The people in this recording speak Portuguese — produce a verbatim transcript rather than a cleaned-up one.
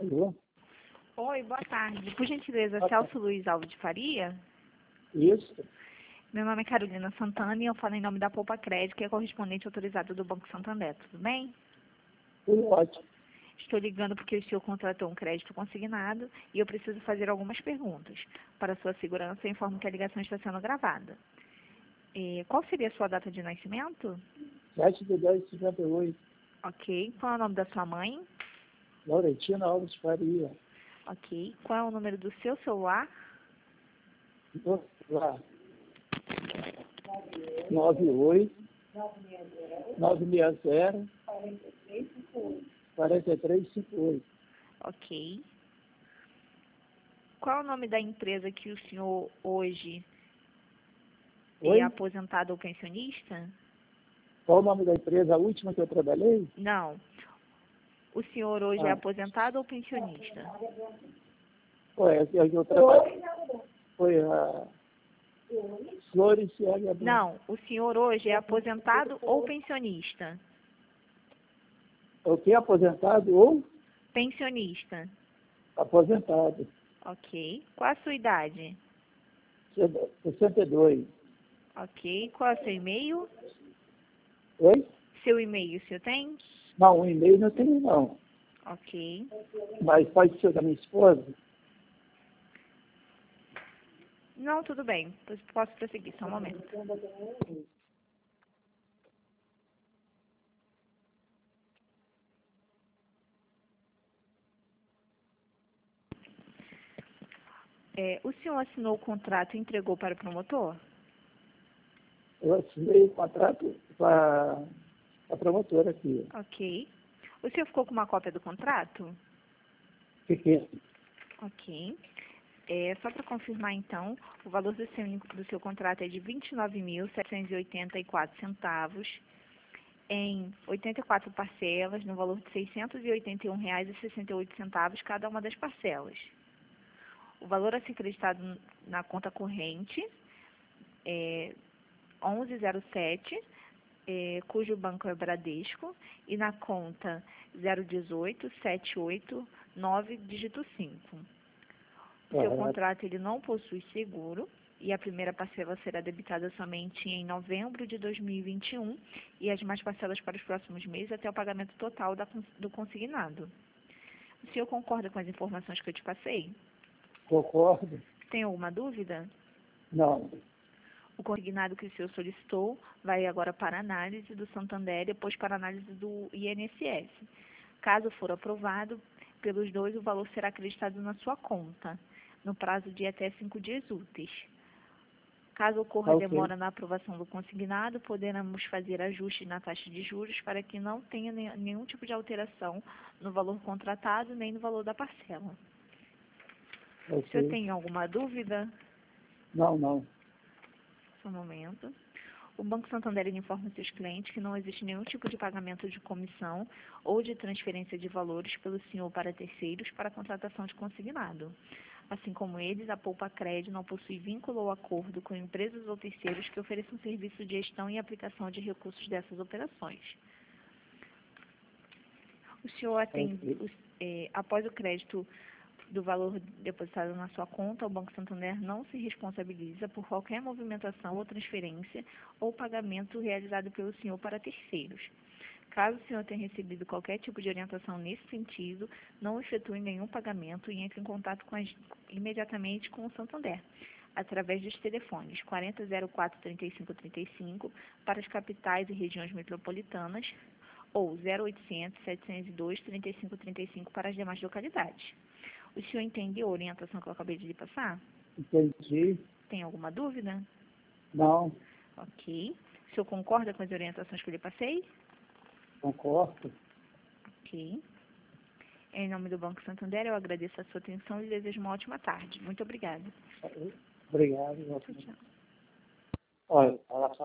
Alô? Oi, boa tarde. Por gentileza, Boa Celso tarde. Luiz Alves de Faria? Isso? Meu nome é Carolina Santana e eu falo em nome da Poupa Crédito, que é correspondente autorizado do Banco Santander. Tudo bem? Tudo ótimo. Estou ligando porque o senhor contratou um crédito consignado e eu preciso fazer algumas perguntas. Para sua segurança, eu informo que a ligação está sendo gravada. Eh, qual seria a sua data de nascimento? sete de dez de cinquenta e oito. Ok. Qual é o nome da sua mãe? Laurentina Alves Faria. Ok. Qual é o número do seu celular? Vou lá. nove oito nove seis zero quatro três cinco oito. Ok. Qual é o nome da empresa que o senhor hoje Oi? é aposentado ou pensionista? Qual o nome da empresa, a última que eu trabalhei? Não. O senhor hoje é Ah, aposentado ou pensionista? foi essa que eu trabalhei. Foi a Flores C H B. Não. O senhor hoje é aposentado ou pensionista? O que? Aposentado ou Pensionista. aposentado? Ok. Qual a sua idade? sessenta e dois. Ok. Qual é o seu e-mail? Oi? Seu e-mail o senhor tem? Não, um e-mail não tenho não. Ok. Mas pode ser da minha esposa? Não, tudo bem. Posso prosseguir, só um momento. É, o senhor assinou o contrato e entregou para o promotor? Eu assinei o contrato com a, a promotora aqui. Ok. O senhor ficou com uma cópia do contrato? Pequeno. Ok. É, só para confirmar, então, o valor do seu, do seu contrato é de vinte e nove mil, setecentos e oitenta e quatro centavos, em oitenta e quatro parcelas, no valor de seiscentos e oitenta e um reais e sessenta e oito centavos cada uma das parcelas. O valor a ser acreditado na conta corrente é onze zero sete, é, cujo banco é Bradesco, e na conta zero dezoito, sete oito nove, dígito cinco. O seu Correto. contrato ele não possui seguro e a primeira parcela será debitada somente em novembro de dois mil e vinte e um e as demais parcelas para os próximos meses até o pagamento total da, do consignado. O senhor concorda com as informações que eu te passei? Concordo? Tem alguma dúvida? Não. O consignado que o senhor solicitou vai agora para análise do Santander e depois para análise do I N S S. Caso for aprovado pelos dois, o valor será acreditado na sua conta, no prazo de até cinco dias úteis. Caso ocorra Ok. demora na aprovação do consignado, poderemos fazer ajustes na taxa de juros para que não tenha nenhum tipo de alteração no valor contratado nem no valor da parcela. O senhor Ok. tem alguma dúvida? Não, não. Só um momento. O Banco Santander informa seus clientes que não existe nenhum tipo de pagamento de comissão ou de transferência de valores pelo senhor para terceiros para a contratação de consignado. Assim como eles, a Poupa Crédito não possui vínculo ou acordo com empresas ou terceiros que ofereçam serviço de gestão e aplicação de recursos dessas operações. O senhor atende, Ok. eh, após o crédito do valor depositado na sua conta, o Banco Santander não se responsabiliza por qualquer movimentação ou transferência ou pagamento realizado pelo senhor para terceiros. Caso o senhor tenha recebido qualquer tipo de orientação nesse sentido, não efetue nenhum pagamento e entre em contato com as, imediatamente com o Santander, através dos telefones quarenta zero quatro, trinta e cinco trinta e cinco para as capitais e regiões metropolitanas ou zero oitocentos, setecentos e dois, trinta e cinco trinta e cinco para as demais localidades. O senhor entendeu a orientação que eu acabei de lhe passar? Entendi. Tem alguma dúvida? Não. Ok. O senhor concorda com as orientações que eu lhe passei? Concordo. Ok. Em nome do Banco Santander, eu agradeço a sua atenção e desejo uma ótima tarde. Muito obrigada. Obrigado. Tchau, tchau. Olha, falar